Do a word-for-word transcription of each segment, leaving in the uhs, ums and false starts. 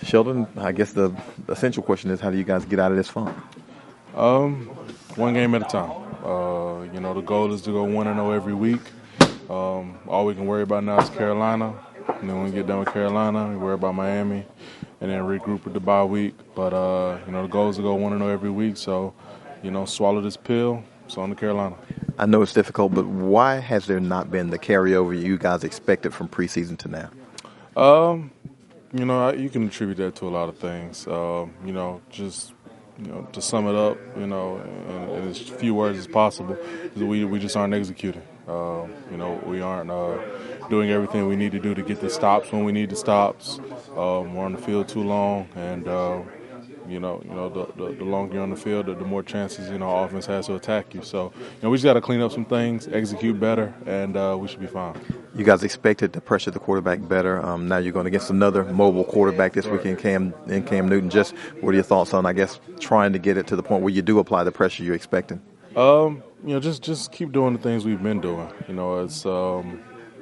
Sheldon, I guess the essential question is, how do you guys get out of this funk? Um, one game at a time. Uh, you know, the goal is to go one and zero every week. Um, all we can worry about now is Carolina. And then when we get done with Carolina, we worry about Miami, and then regroup with the bye week. But uh, you know, the goal is to go one and zero every week. So, you know, swallow this pill. It's on to Carolina. I know it's difficult, but why has there not been the carryover you guys expected from preseason to now? Um, you know, I- you can attribute that to a lot of things. Um, you know, just you know, to sum it up, you know, in, in as few words as possible, is we we just aren't executing. Uh, you know, we aren't uh, doing everything we need to do to get the stops when we need the stops. Um, we're on the field too long, and uh, you know, you know, the, the, the longer you're on the field, the, the more chances you know offense has to attack you. So, you know, we just got to clean up some things, execute better, and uh, we should be fine. You guys expected to pressure the quarterback better. Um, now you're going against another mobile quarterback this weekend, Cam in Cam Newton. Just what are your thoughts on, I guess, trying to get it to the point where you do apply the pressure you're expecting? Um, you know, just just keep doing the things we've been doing. You know, it's um,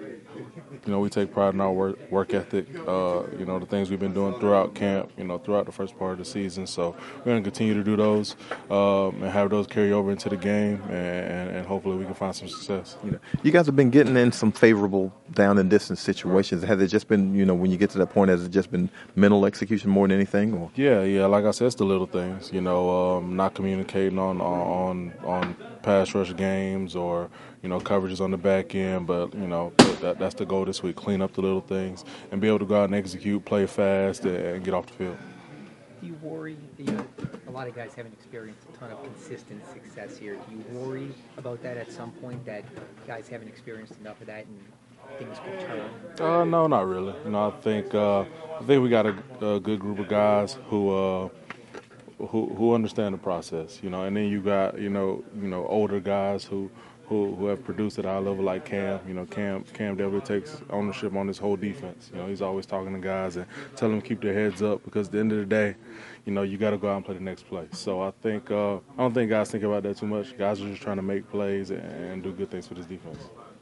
you know, we take pride in our work, work ethic, uh, you know, the things we've been doing throughout camp, you know, throughout the first part of the season. So we're going to continue to do those um, and have those carry over into the game, and, and hopefully we can find some success. You know, you guys have been getting in some favorable down and distance situations. Has it just been, you know, when you get to that point, has it just been mental execution more than anything? Or? Yeah, yeah, like I said, it's the little things, you know, um, not communicating on, on, on pass rush games or, you know, coverages on the back end, but, you know, that, that's the goal this week, clean up the little things and be able to go out and execute, play fast, and, and get off the field. Do you worry, you know, a lot of guys haven't experienced a ton of consistent success here. Do you worry about that at some point, that guys haven't experienced enough of that and things could turn? Uh, no, not really. You know, I think uh, I think we got a, a good group of guys who uh, who who understand the process. You know, and then you got you know you know older guys who. Who, who have produced at a high level like Cam. You know, Cam Cam definitely takes ownership on this whole defense. You know, he's always talking to guys and telling them to keep their heads up, because at the end of the day, you know, you got to go out and play the next play. So I think uh, I don't think guys think about that too much. Guys are just trying to make plays and, and do good things for this defense.